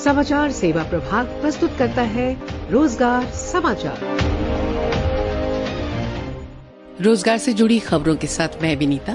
समाचार सेवा प्रभाग प्रस्तुत करता है रोजगार समाचार। रोजगार से जुड़ी खबरों के साथ मैं विनीता।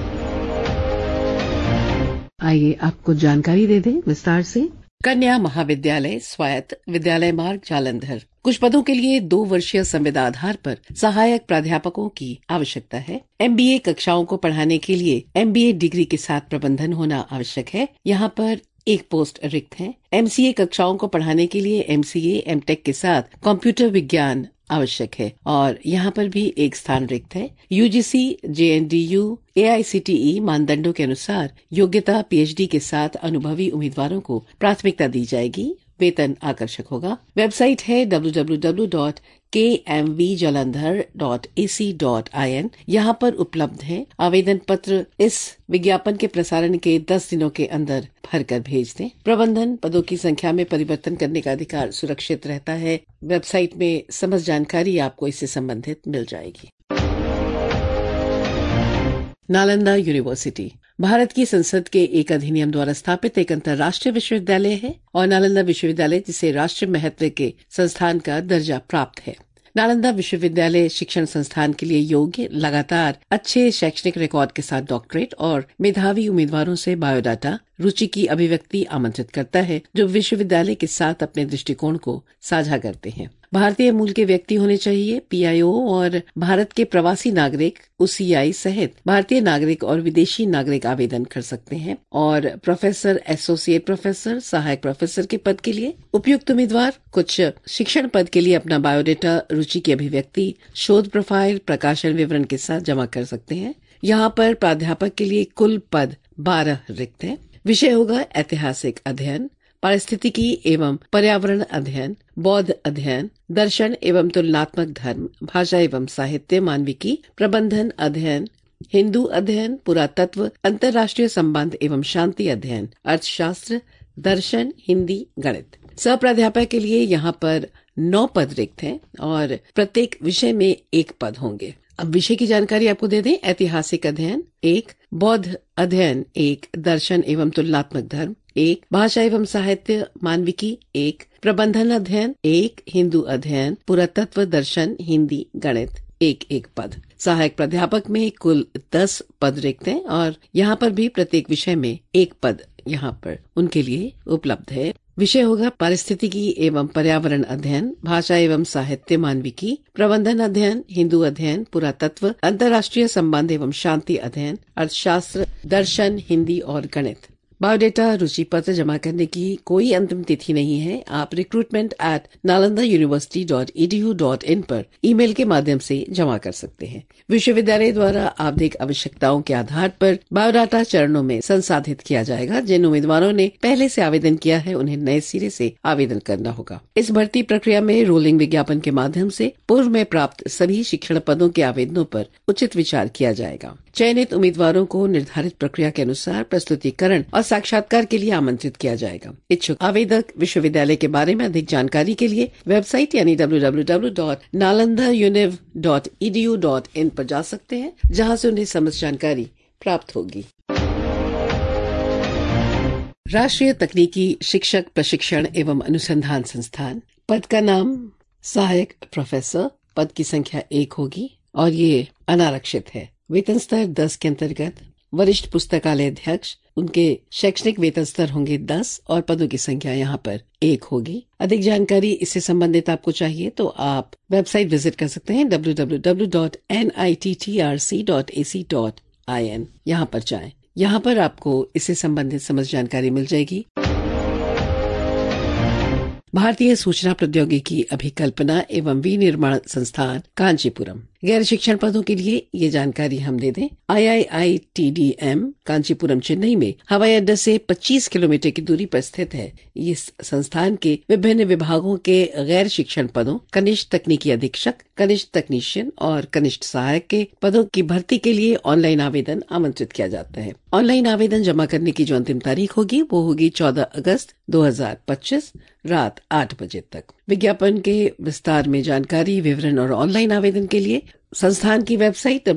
आइए आपको जानकारी दे दें विस्तार से। कन्या महाविद्यालय स्वायत्त विद्यालय मार्ग जालंधर कुछ पदों के लिए 2 वर्षीय संविदा आधार पर सहायक प्राध्यापकों की आवश्यकता है। MBA कक्षाओं को पढ़ाने के लिए MBA डिग्री के साथ प्रबंधन होना आवश्यक है। यहाँ पर एक पोस्ट रिक्त है। MCA कक्षाओं को पढ़ाने के लिए MCA MTech के साथ कंप्यूटर विज्ञान आवश्यक है और यहाँ पर भी एक स्थान रिक्त है। UGC JNDU AICTE मानदंडों के अनुसार योग्यता PhD के साथ अनुभवी उम्मीदवारों को प्राथमिकता दी जाएगी। वेतन आकर्षक होगा। वेबसाइट है www.kmvjalandhar.ac.in। यहाँ पर उपलब्ध है। आवेदन पत्र इस विज्ञापन के प्रसारण के 10 दिनों के अंदर भरकर भेज दें। प्रबंधन पदों की संख्या में परिवर्तन करने का अधिकार सुरक्षित रहता है। वेबसाइट में समस्त जानकारी आपको इससे संबंधित मिल जाएगी। नालंदा यूनिवर्सिटी भारत की संसद के एक अधिनियम द्वारा स्थापित एक अंतर्राष्ट्रीय विश्वविद्यालय है और नालंदा विश्वविद्यालय जिसे राष्ट्रीय महत्व के संस्थान का दर्जा प्राप्त है। नालंदा विश्वविद्यालय शिक्षण संस्थान के लिए योग्य, लगातार अच्छे शैक्षणिक रिकॉर्ड के साथ डॉक्टरेट और मेधावी उम्मीदवारों से बायोडाटा, रुचि की अभिव्यक्ति आमंत्रित करता है जो विश्वविद्यालय के साथ अपने दृष्टिकोण को साझा करते हैं। भारतीय मूल के व्यक्ति होने चाहिए। PIO और भारत के प्रवासी नागरिक UCI सहित भारतीय नागरिक और विदेशी नागरिक आवेदन कर सकते हैं। और प्रोफेसर, एसोसिएट प्रोफेसर, सहायक प्रोफेसर के पद के लिए उपयुक्त उम्मीदवार कुछ शिक्षण पद के लिए अपना बायोडाटा, रुचि की अभिव्यक्ति, शोध प्रोफाइल, प्रकाशन विवरण के साथ जमा कर सकते हैं। यहाँ पर प्राध्यापक के लिए कुल पद 12 रिक्त हैं। विषय होगा ऐतिहासिक अध्ययन, पारिस्थितिकी एवं पर्यावरण अध्ययन, बौद्ध अध्ययन, दर्शन एवं तुलनात्मक धर्म, भाषा एवं साहित्य, मानविकी, प्रबंधन अध्ययन, हिंदू अध्ययन, पुरातत्व, अंतर्राष्ट्रीय संबंध एवं शांति अध्ययन, अर्थशास्त्र, दर्शन, हिंदी, गणित। सह-प्राध्यापक के लिए यहाँ पर 9 पद रिक्त हैं और प्रत्येक विषय में 1 पद होंगे। अब विषय की जानकारी आपको दे दें। ऐतिहासिक अध्ययन 1, बौद्ध अध्ययन 1, दर्शन एवं तुलनात्मक धर्म 1, भाषा एवं साहित्य मानविकी 1, प्रबंधन अध्ययन 1, हिंदू अध्ययन, पुरातत्व, दर्शन, हिंदी, गणित 1 पद। सहायक प्राध्यापक में कुल 10 पद रिक्त हैं और यहाँ पर भी प्रत्येक विषय में 1 पद यहाँ पर उनके लिए उपलब्ध है। विषय होगा पारिस्थितिकी एवं पर्यावरण अध्ययन, भाषा एवं साहित्य मानविकी, प्रबंधन अध्ययन, हिंदू अध्ययन, पुरातत्व, अंतर्राष्ट्रीय संबंध एवं शांति अध्ययन, अर्थशास्त्र, दर्शन, हिंदी और गणित। बायोडाटा, रुचि पत्र जमा करने की कोई अंतिम तिथि नहीं है। आप recruitment@nalandauniversity.edu.in पर ईमेल के माध्यम से जमा कर सकते हैं। विश्वविद्यालय द्वारा आवधिक आवश्यकताओं के आधार पर बायोडाटा चरणों में संसाधित किया जाएगा। जिन उम्मीदवारों ने पहले से आवेदन किया है उन्हें नए सिरे से आवेदन करना होगा। इस भर्ती प्रक्रिया में रोलिंग विज्ञापन के माध्यम से पूर्व में प्राप्त सभी शिक्षण पदों के आवेदनों पर उचित विचार किया जाएगा। चयनित उम्मीदवारों को निर्धारित प्रक्रिया के अनुसार प्रस्तुतिकरण और साक्षात्कार के लिए आमंत्रित किया जाएगा। इच्छुक आवेदक विश्वविद्यालय के बारे में अधिक जानकारी के लिए वेबसाइट यानी www.nalandauniv.edu.in पर जा सकते हैं, जहां से उन्हें समस्त जानकारी प्राप्त होगी। राष्ट्रीय तकनीकी शिक्षक प्रशिक्षण एवं अनुसंधान संस्थान, पद का नाम सहायक प्रोफेसर, पद की संख्या 1 होगी और ये अनारक्षित है। वेतन स्तर 10 के अंतर्गत वरिष्ठ पुस्तकालय अध्यक्ष, उनके शैक्षणिक वेतन स्तर होंगे 10 और पदों की संख्या यहाँ पर 1 होगी। अधिक जानकारी इससे संबंधित आपको चाहिए तो आप वेबसाइट विजिट कर सकते हैं www.nittrc.ac.in। यहाँ पर जाएं। यहाँ पर आपको इससे संबंधित समस्त जानकारी मिल जाएगी। भारतीय सूचना प्रौद्योगिकी अभिकल्पना एवं विनिर्माण संस्थान कांचीपुरम, गैर शिक्षण पदों के लिए ये जानकारी हम दे दें। IIITDM कांचीपुरम चेन्नई में हवाई अड्डे से 25 किलोमीटर की दूरी पर स्थित है। इस संस्थान के विभिन्न विभागों के गैर शिक्षण पदों, कनिष्ठ तकनीकी अधीक्षक, कनिष्ठ तकनीशियन और कनिष्ठ सहायक के पदों की भर्ती के लिए ऑनलाइन आवेदन आमंत्रित किया जाता है। ऑनलाइन आवेदन जमा करने की जो अंतिम तारीख होगी वो होगी 14 अगस्त 2025 रात 8 बजे तक। विज्ञापन के विस्तार में जानकारी, विवरण और ऑनलाइन आवेदन के लिए संस्थान की वेबसाइट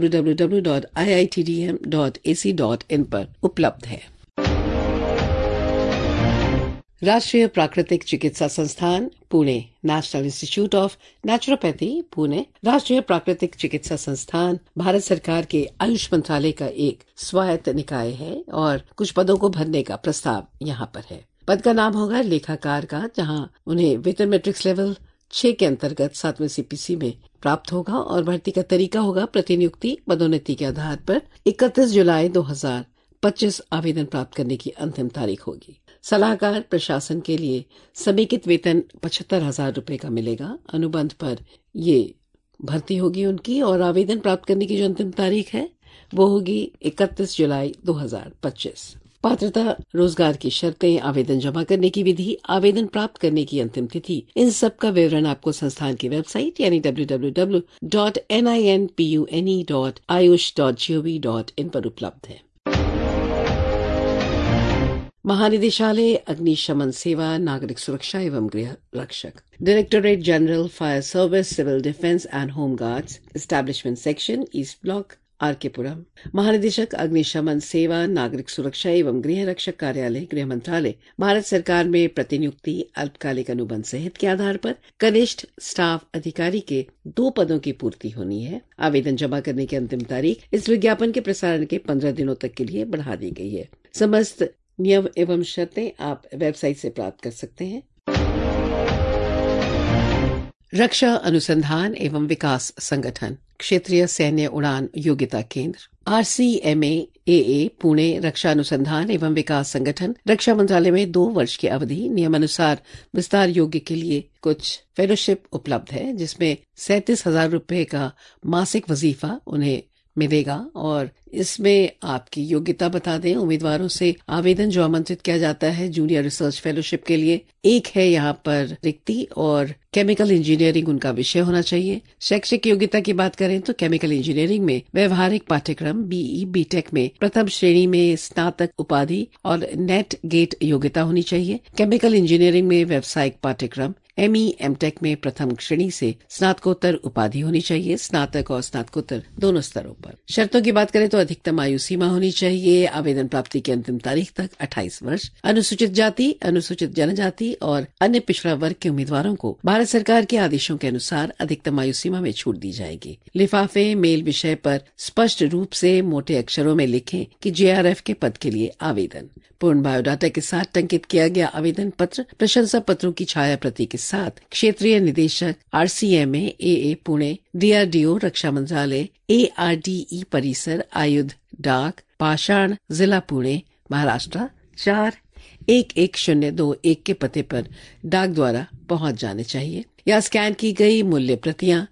www.iitdm.ac.in पर उपलब्ध है। राष्ट्रीय प्राकृतिक चिकित्सा संस्थान Pune, National Institute of Naturopathy Pune, राष्ट्रीय प्राकृतिक चिकित्सा संस्थान भारत सरकार के आयुष मंत्रालय का एक स्वायत्त निकाय है और कुछ पदों को भरने का प्रस्ताव यहाँ पर है। पद का नाम होगा लेखाकार का, जहां उन्हें वेतन मैट्रिक्स लेवल 6 के अंतर्गत 7वें CPC में प्राप्त होगा और भर्ती का तरीका होगा प्रतिनियुक्ति पदोन्नति के आधार पर। 31 जुलाई 2025 आवेदन प्राप्त करने की अंतिम तारीख होगी। सलाहकार प्रशासन के लिए समेकित वेतन 75,000 रुपए का मिलेगा। अनुबंध पर ये भर्ती होगी उनकी और आवेदन प्राप्त करने की जो अंतिम तारीख है वो होगी 31 जुलाई 2025। पात्रता, रोजगार की शर्तें, आवेदन जमा करने की विधि, आवेदन प्राप्त करने की अंतिम तिथि, इन सब का विवरण आपको संस्थान की वेबसाइट यानी www.ninpune.ayush.gov.in पर उपलब्ध है। महानिदेशालय अग्निशमन सेवा, नागरिक सुरक्षा एवं गृह रक्षक, directorate general fire service, civil defence and home guards, establishment section, east block, RK Puram. महानिदेशक अग्निशमन सेवा, नागरिक सुरक्षा एवं गृह रक्षक कार्यालय, गृह मंत्रालय, भारत सरकार में प्रतिनियुक्ति अल्पकालिक अनुबंध सहित के आधार पर कनिष्ठ स्टाफ अधिकारी के 2 पदों की पूर्ति होनी है। आवेदन जमा करने की अंतिम तारीख इस विज्ञापन के प्रसारण के 15 दिनों तक के लिए बढ़ा दी गई है। समस्त नियम एवं शर्तें आप वेबसाइट से प्राप्त कर सकते हैं। रक्षा अनुसंधान एवं विकास संगठन, क्षेत्रीय सैन्य उड़ान योग्यता केंद्र, RCMA-AA पुणे रक्षा अनुसंधान एवं विकास संगठन रक्षा मंत्रालय में 2 वर्ष की अवधि नियमानुसार विस्तार योग्य के लिए कुछ फेलोशिप उपलब्ध है, जिसमें 37,000 रुपए का मासिक वजीफा उन्हें मिलेगा और इसमें आपकी योग्यता बता दें। उम्मीदवारों से आवेदन जो आमंत्रित किया जाता है जूनियर रिसर्च फेलोशिप के लिए, एक है यहाँ पर रिक्ति और केमिकल इंजीनियरिंग उनका विषय होना चाहिए। शैक्षिक योग्यता की बात करें तो केमिकल इंजीनियरिंग में व्यवहारिक पाठ्यक्रम BE BTech में प्रथम श्रेणी में स्नातक उपाधि और नेट गेट योग्यता होनी चाहिए। केमिकल इंजीनियरिंग में व्यावसायिक पाठ्यक्रम ME MTech में प्रथम श्रेणी से स्नातकोत्तर उपाधि होनी चाहिए, स्नातक और स्नातकोत्तर दोनों स्तरों पर। शर्तों की बात करें तो अधिकतम आयु सीमा होनी चाहिए। आवेदन प्राप्ति की अंतिम तारीख तक 28 वर्ष। अनुसूचित जाति, अनुसूचित जनजाति और अन्य पिछड़ा वर्ग के उम्मीदवारों को भारत सरकार के आदेशों के अनुसार अधिकतम आयु सीमा में छूट दी जाएगी। लिफाफे मेल विषय पर स्पष्ट रूप से मोटे अक्षरों में लिखें कि JRF के पद के लिए आवेदन। पूर्ण बायोडाटा के साथ टंकित किया गया आवेदन पत्र प्रशंसा पत्रों की छाया प्रति के साथ क्षेत्रीय निदेशक RCMA-AA पुणे, DRDO रक्षा मंत्रालय, ARDE परिसर, आयुध डाक, पाषाण, जिला पुणे, महाराष्ट्र 4-11021 के पते पर डाक द्वारा पहुंच जाने चाहिए या स्कैन की गई मूल्य प्रतियां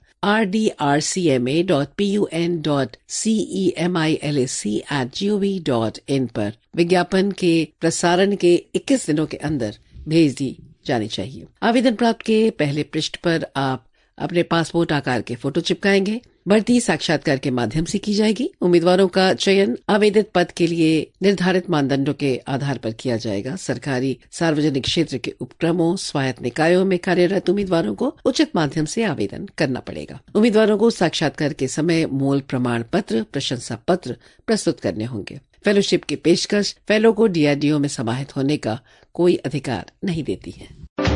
rdrcma.pun.cemilac@gov.in पर विज्ञापन के प्रसारण के 21 दिनों के अंदर भेज दी जानी चाहिए। आवेदन प्राप्त के पहले पृष्ठ पर आप अपने पासपोर्ट आकार के फोटो चिपकाएंगे। भर्ती साक्षात्कार के माध्यम से की जाएगी। उम्मीदवारों का चयन आवेदित पद के लिए निर्धारित मानदंडों के आधार पर किया जाएगा। सरकारी सार्वजनिक क्षेत्र के उपक्रमों, स्वायत्त निकायों में कार्यरत उम्मीदवारों को उचित माध्यम से आवेदन करना पड़ेगा। उम्मीदवारों को साक्षात्कार के समय मूल प्रमाण पत्र, प्रशंसा पत्र प्रस्तुत करने होंगे। फेलोशिप की पेशकश फेलो को DRDO में समाहित होने का कोई अधिकार नहीं देती है।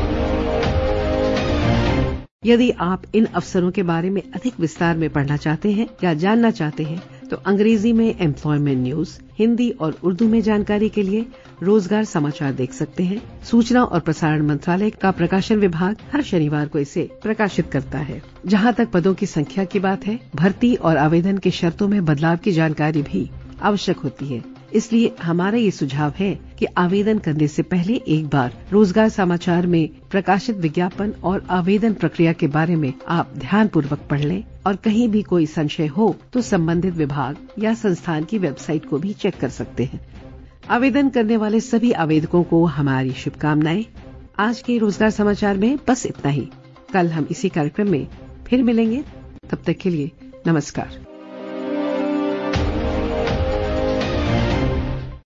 यदि आप इन अवसरों के बारे में अधिक विस्तार में पढ़ना चाहते हैं या जानना चाहते हैं तो अंग्रेजी में एम्प्लॉयमेंट न्यूज, हिंदी और उर्दू में जानकारी के लिए रोजगार समाचार देख सकते हैं। सूचना और प्रसारण मंत्रालय का प्रकाशन विभाग हर शनिवार को इसे प्रकाशित करता है। जहां तक पदों की संख्या की बात है, भर्ती और आवेदन की शर्तों में बदलाव की जानकारी भी आवश्यक होती है। इसलिए हमारा ये सुझाव है कि आवेदन करने से पहले एक बार रोजगार समाचार में प्रकाशित विज्ञापन और आवेदन प्रक्रिया के बारे में आप ध्यानपूर्वक पढ़ लें और कहीं भी कोई संशय हो तो संबंधित विभाग या संस्थान की वेबसाइट को भी चेक कर सकते हैं। आवेदन करने वाले सभी आवेदकों को हमारी शुभकामनाएं। आज के रोजगार समाचार में बस इतना ही। कल हम इसी कार्यक्रम में फिर मिलेंगे। तब तक के लिए नमस्कार।